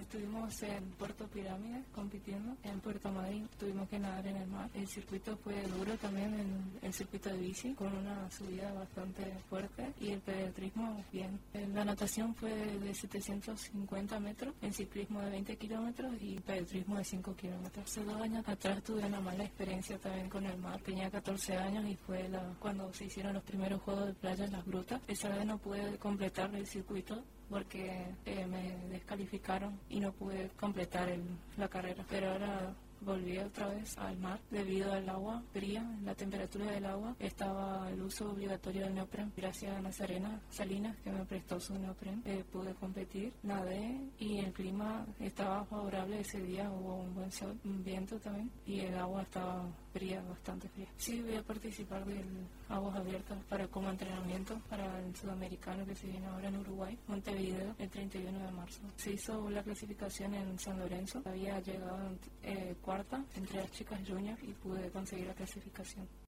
estuvimos en Puerto Pirámides compitiendo, en Puerto Madryn tuvimos que nadar en el mar. El circuito fue duro también, el circuito de bici, con una subida bastante fuerte, y el pedetrismo bien. La natación fue de 750 metros, en ciclismo de 20 kilómetros y pedetrismo de 5 kilómetros. Hace 2 años atrás tuve una mala experiencia también con el mar. Tenía 14 años y fue cuando se hicieron los primeros juegos de playa en Las Grutas. Esa vez no pude completar el circuito porque me descalificaron y no pude completar la carrera. Pero ahora volví otra vez al mar debido al agua fría, la temperatura del agua. Estaba el uso obligatorio del neopren. Gracias a Nazarena Salinas, que me prestó su neopren, pude competir, nadé y el clima estaba favorable ese día. Hubo un buen sol, un viento también, y el agua estaba fría, bastante fría. Sí, voy a participar del aguas abiertas como entrenamiento para el sudamericano que se viene ahora en Uruguay, Montevideo, el 31 de marzo. Se hizo la clasificación en San Lorenzo. Había llegado cuarta entre las chicas juniors y pude conseguir la clasificación.